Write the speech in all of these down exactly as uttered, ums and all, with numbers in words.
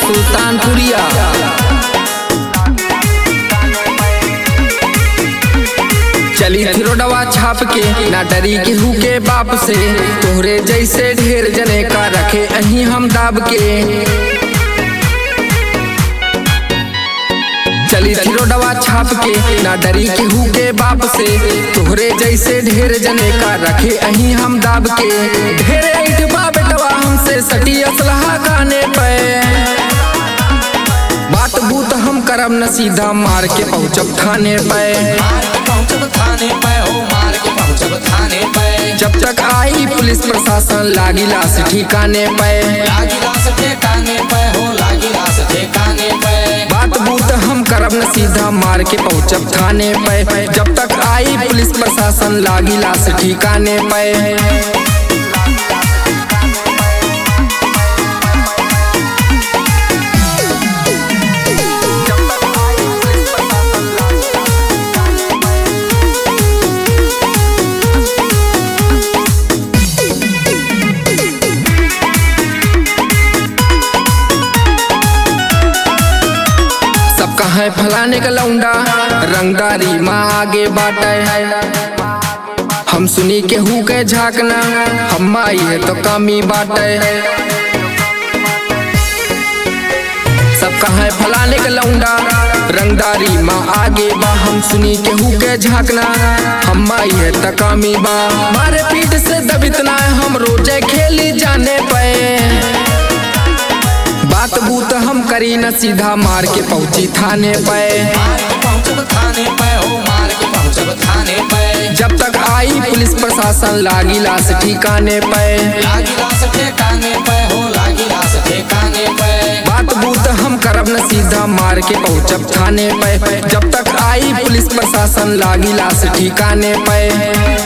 सुल्तानपुरिया। चली थी रोडवा छाप के ना डरी केहू के बाप से, तोहरे जैसे ढेर जने का रखे अहीं हम दाब के। चली थी रोडवा छाप के ना डरी केहू के बाप से, तोहरे जैसे ढेर जने का रखे अहीं हम दाब के। ढेर इठबा बेटवा हमसे सटी असलहा काने पे, बात बूत हम करब न सीधा मार के पहुँचब थाने पे। जब तक आई पुलिस प्रशासन लागी लाश ठिकाने पे, बात बूत हम करब न सीधा मार के पहुँचब थाने पे। जब तक आई पुलिस प्रशासन लागी लाश ठिकाने पे। है फलाने का लौंडा रंगदारी माँ आगे बाटे है, हम सुनी केहू के झाकना हम आई है तो कमी बाटे है। सबका है फलाने का लौंडा रंगदारी माँ आगे बा, हम सुनी केहू के झाकना हम आई है तो कमी बा। मारे पीठ से दबितना हम रोजे खेली जाने पे, बात बूत हम करी न सीधा मार के पहुंची थाने पे। जब तक आई पुलिस प्रशासन लागी लाश ठिकाने पे, बात बूत हम करब न सीधा मार के पहुंचब थाने पे। जब तक आई पुलिस प्रशासन लागी लाश ठिकाने पे।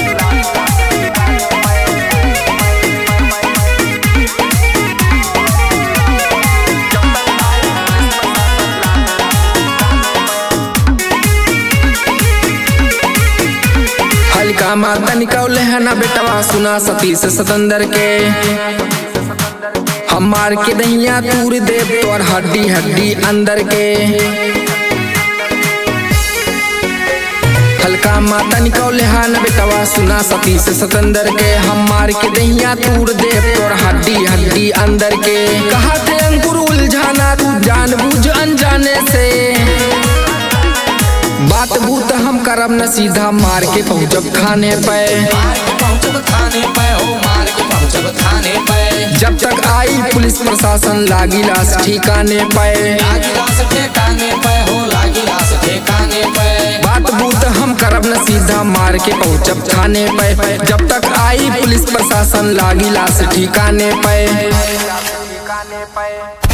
हल्का माता निकौले है ना बेटवा सुना सती से सतंदर के, हम मार के दहिया तूर देव तोर हड्डी हड्डी अंदर के। हल्का माता निकौले है ना बेटवा सुना सती से सतंदर के, हम मार के दहिया तूर देव तोर हड्डी हड्डी अंदर के। कहा थे अंकुर उलझाना तू जानबूझ अनजाने से, बात बूत हम करब न सीधा मार के पहुँचब थाने पे। जब तक आई पुलिस प्रशासन लागी लाश ठिकाने पे, बात बूत हम करब न सीधा मार के पहुँचब थाने पे। जब तक आई पुलिस प्रशासन लागी लाश ठिकाने पे।